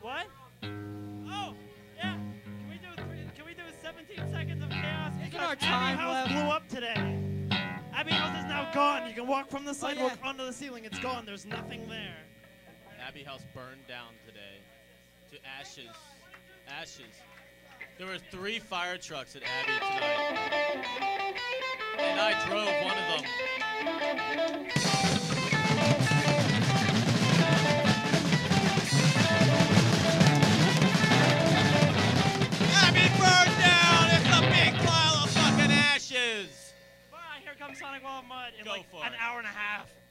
What? Oh, yeah. Can we do 17 seconds of chaos? Isn't Because our time Abbey House left? blew up today. Abbey House is now gone. You can walk from the sidewalk onto the ceiling. It's gone. There's nothing there. Abbey House burned down today to ashes. Ashes. There were 3 fire trucks at Abbey tonight. And I drove one of them. Abbey burned down! It's a big pile of fucking ashes! Bye, here comes Sonic Wall of Mud in Go like for an it. hour and a half.